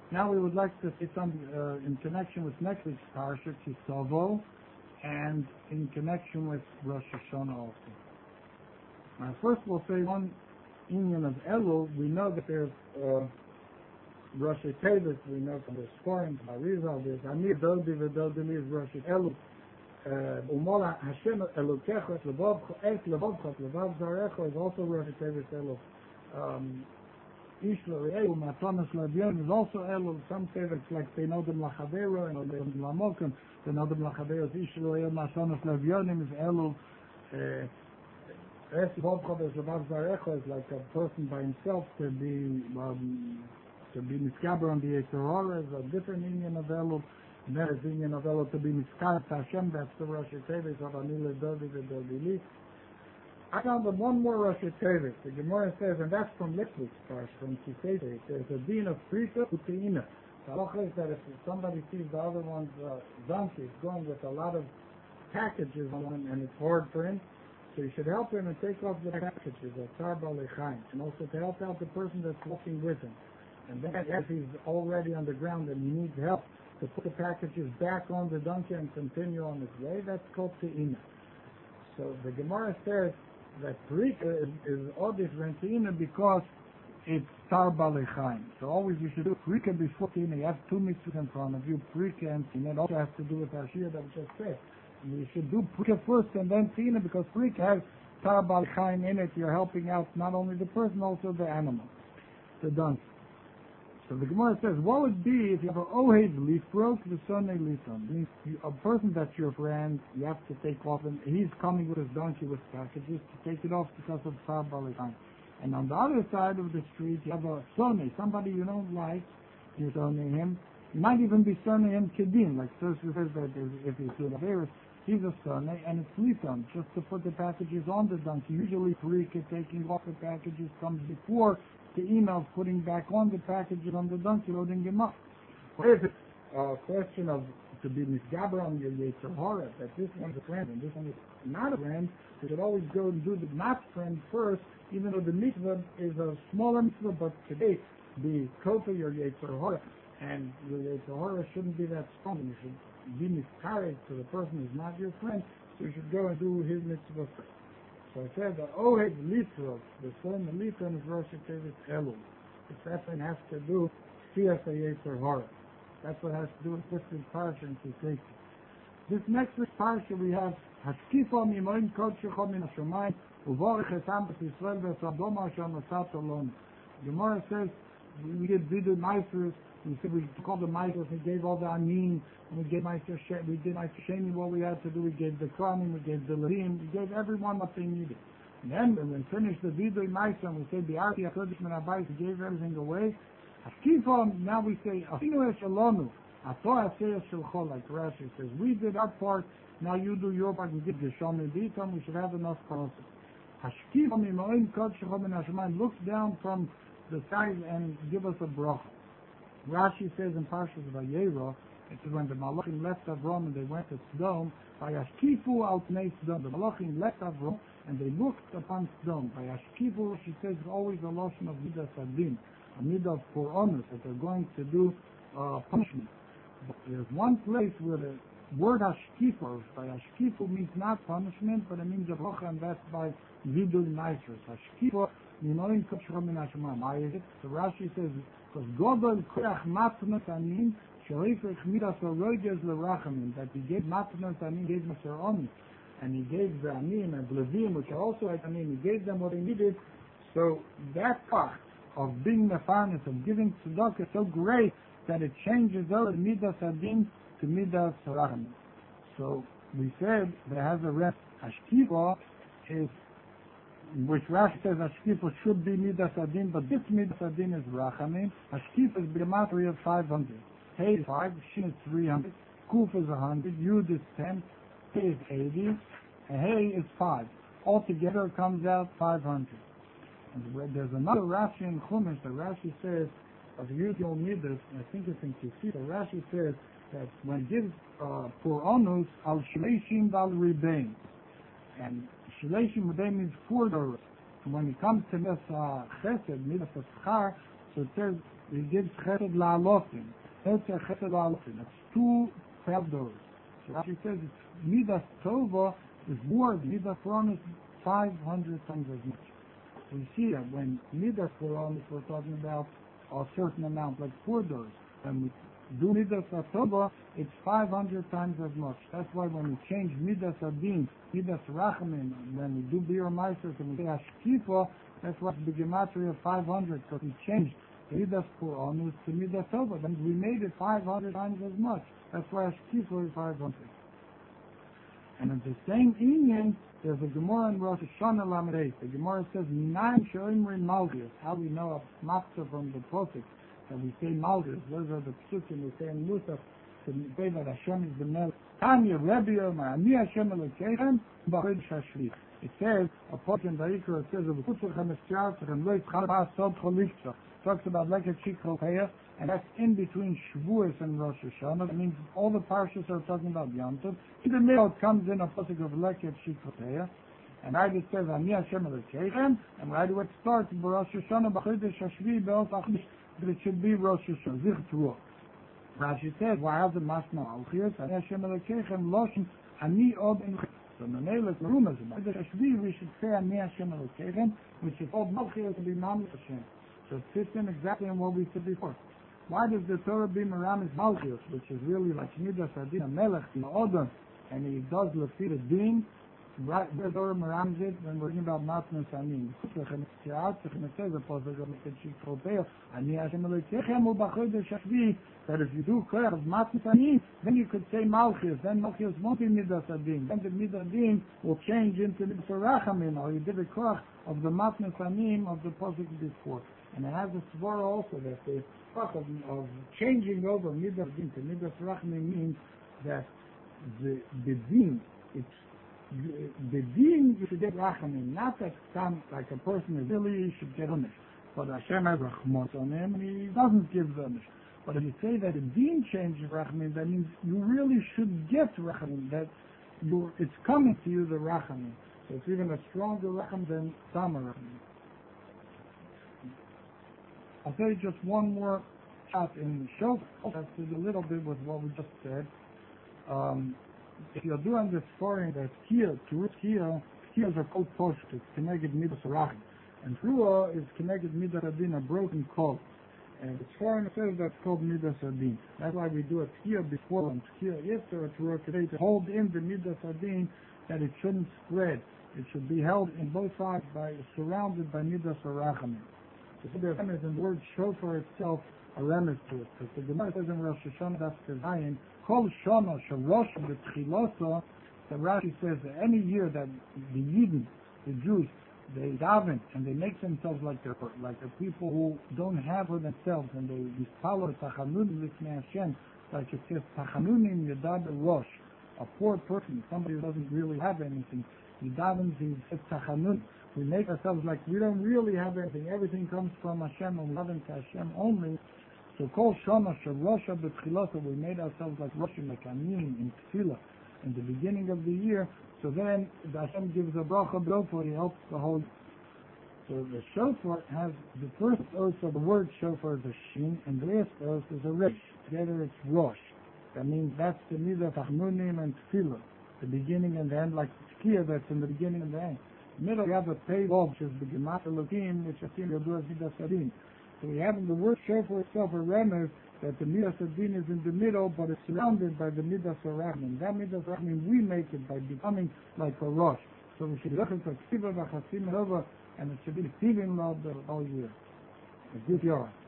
Now we would like to say something in connection with next week's Parsha, Kisovo, and in connection with Rosh Hashanah also. Now first we'll say one union of Elul. We know that there's Rosh Tevis, we know from the scoring by Rizal, there's Amir Dodi V'Dodi is Rosh Elul. Umola Hashem Elokecha Et Levavcha Levav Zarecha is also Rosh Tevis Elul. Ish L'Re'eu Matanas L'Avion is also Elul. Some say that it's like Beinodim Lachavero and Beinodim Lamokim. Beinodim Lachavero is Ish L'Re'eu Matanas L'Avionim is Elul. Es Levavcha Levav Zarecha is like a person by himself to be Miskaber on the Yetzer is a different union of Elul. And that is the union of Elul to be Miskaber Hashem, that's the Rosh Tevis of Anil Dodi V'Dodi. I found one more Rosh Tevis. The Gemara says, and that's from Liquid's Parsha, from Kisei. There's a din of Frika Uteina. The halacha is that if somebody sees the other one's donkey going with a lot of packages on him and it's hard for him, so you should help him and take off the packages, and also to help out the person that's walking with him. And then if he's already on the ground and he needs help to put the packages back on the donkey and continue on his way, that's called Te'ina. So the Gemara says that Frika is all different Te'ina because it's Tar Balechaim. So always you should do Frika before Te'ina. You have two mitzvahs in front of you, Frika and Te'ina. It also has to do with Ashir that we just said. You should do Frika first and then Te'ina because Frika has Tar Balechaim in it. You're helping out not only the person, also the animal, the donkey. So the Gemara says, what would be if you have an Ohed leaf broke, the Sunday Liton? A person that's your friend, you have to take off, and he's coming with his donkey with packages to take it off because of Tar Balechaim. And on the other side of the street, you have a Sunday, somebody you don't like, you Sunday him. You might even be Sunday him Kedin, like Tosfos says that if he's doing a virus, he's a Sunday, and it's Liton, just to put the packages on the donkey. Usually Frika taking off the packages comes before the email putting back on the packages on the donkey, loading them up. Or is it a question of to be misgaber on your Yetzer Hara, that this one's a friend and this one is not a friend? You should always go and do the not friend first, even though the mitzvah is a smaller mitzvah, but today the kofa your Yetzer Hara, and your Yetzer Hara shouldn't be that strong. You should be miscarried to the person who's not your friend, so you should go and do his mitzvah first. So I said the Ohed Litrot, the son of Litron is Rosh Tevis Elul. That thing has to do Siyas Yetzer Hara. That's what has to do with this week's Parsha and Kisei. This next week's Parsha we have Hashkifa Mimoim Kodshechom Min Hashomayim Uvorech Etam B'Yisrael V'Sodom Hashem Asat Olon. The Gemara says we did Vidu Meisters. We said we called the Meisters. We gave all the Amin. And we did Meister Sheni what we had to do. We gave the Kranim, we gave the Lerim, we gave everyone what they needed. And then when we finished the Vidui Meister, we said the Arti HaKodesh Min HaBayis, we gave everything away. Hashkifam, now we say, Afinu Eshalonu, Atoah Aseh Shalcho, like Rashi says, we did our part, now you do your part, we did Geshomi Bitam, we should have enough process. Hashkifam Imoim Kod Shechom Min Hashemayim, looks down from the sky and give us a bracha. Rashi says in Parshas Vayera, it is when the Malachim left Avram and they went to Sodom, by Ashkifu out Nei Sodom. The Malachim left Avram and they looked upon Sodom. By Ashkifu, she says, always a lotion of Midas Adin, a Midah of Koronus, that they're going to do punishment. But there's one place where the word Ashkifu, by Ashkifu means not punishment, but it means a bracha, and that's by Vidul Meisters. Ashkifu, Mimoim Kodshechom Min Hashemayim. Why is it? So Rashi says, because Godol Koach Matnot Anin, that he gave matnas and he gave Mr. Oni, and he gave the Anim and Levim, which are also at Anim, he gave them what they needed. So that part of being mefarnes, of giving tzedakah, is so great that it changes all Midas Adin to Midas Rachamim. So we said there has a rest. Ashkifa is, which Rashi says Ashkifa should be Midas Adin, but this Midas Adin is Rachamim. Ashkifa is B'gematria of 500. Hey is 5, Shin is 300, Kuf is 100, Yud is 10, He is 80, and Hey is 5. Altogether it comes out 500. And there's another Rashi in Chumash, the Rashi says, of Yud Midas, I think it's in Kisei, the Rashi says that when it gives for onus, al Shleishim Val Ribein. And Shleishim Ribein means 4 dollars. And when it comes to Midas Chesed, Midas Schar, so it says, he gives chesed la'alofim. That's a chesed la'alofim. That's 2 doors. So Rashi says it's midas tova is more than midas koranis 500 times as much. We see that when midas koranis we're talking about a certain amount, like 4 doors. When we do midas tova, it's 500 times as much. That's why when we change midas adin, midas rachamim, when we do bir meiser and we say ashkifa, that's what's the gematria of 500, because we changed midas koranis to midas tova. Then we made it 500 times as much. That's why ashkifa is 500. And in the same union, there's a Gemara in Rosh Hashanah Lamed Hey. The Gemara says, Minayin she'omrin malchus. How we know a matzah from the Pasuk that we say malchus. Those are the psukim we say in Musaf to say that Hashem is the Melech. Tanya Rebbe Omer, Ani Hashem Elokeichem b'chodesh Hashvi. It says, a portion in Vayikra, it says, V'kutzurchem eschartzurchem lo yitzchal ba'asod choliktzah. Talks about Leket Shikropeah, and that's in between Shavuos and Rosh Hashanah. That means all the parshas are talking about Yom Tov. In the middle it comes in a pasuk of Leket Shikropeah, and right it says Ani Hashem Elokeichem, and right it starts Rosh Hashanah b'chodesh Hashvi be'os achmish, but it should be Rosh Hashanah Zich Truah. Rashi says, why has the Mashma Alchios Ani Hashem Elokeichem Loshin Ani Od En. So Menelech Rumas about the Hashvi we should say Ani Hashem Elokeichem, which is called Malchios to be Mamlech Hashem. So it fits in exactly in what we said before. Why does the Torah be Meramis Malchios, which is really like Midas Adin, a Melech, the Odom, and he does Lefir Adin, right? The Torah Meramis it when we're talking about Matnas Amin. And it says, that if you do Korach of Matnas Amin, then you could say Malchios, then Malchios won't be Midas Adin, then the Midas Adin will change into Midas Rachamin, or you did a Korach of the Matnas Amin of the Pasuk before. And it has a svara also that the fact of changing over midas din to midas rachmim means that the din, it's the din you should get rachamim, not that some like a person is really should get on it, but Hashem has rachmos on him and he doesn't give them. But if you say that the din changes rachamim, that means you really should get rachamim. That it's coming to you the rachamim. So it's even a stronger racham than sama rachamim. I'll tell you just one more shot in the show. That is a little bit with what we just said. If you're doing this foreign, that's kia, to kia, kias are called posh, it's connected midas arachim. And trua is connected midas adin, a broken call. And the foreign says that's called midas adin. That's why we do a kia before and kia after a trua today to hold in the midas adin that it shouldn't spread. It should be held in both sides surrounded by midas arachim. So there's in the word shofar itself a remez to it. Because the Gemara says in Rosh Hashanah, that's the Zayin, Kol Shana Shalosh B'Tchilosa, the Rashi says that any year that the Yidden, the Jews, they daven and they make themselves like the people who don't have for themselves, and they follow Tachanunim L'Fnei Hashem, like it says Tachanunim Yadad Rosh, a poor person, somebody who doesn't really have anything, he davens, he says Tachanunim. We make ourselves like we don't really have anything. Everything comes from Hashem and loving to Hashem only. So Kol Shana Sharosha B'Tchilasa, we made ourselves like Rosh Mekanim in Tefillah in the beginning of the year. So then the Hashem gives a bracha b'rofar, he helps the whole. So the shofar has the first oath of the word shofar is a shin, and the last oath is a resh. Together it's Rosh. That means that's the midah Tachnunim and Tefillah, the beginning and the end, like Tkiya that's in the beginning and the end. Middle, we have a pei vav, which is the Gemat Elohim, which I think will do as Midas Adin. So we have in the word shofar itself a remez that the Midas Adin is in the middle, but it's surrounded by the Midas Arachim. That Midas Arachim, we make it by becoming like a Rosh. So we should look at the Ksiva Vachasim Rova, and it should be Ksivim Love the whole year. It's good, Yorah.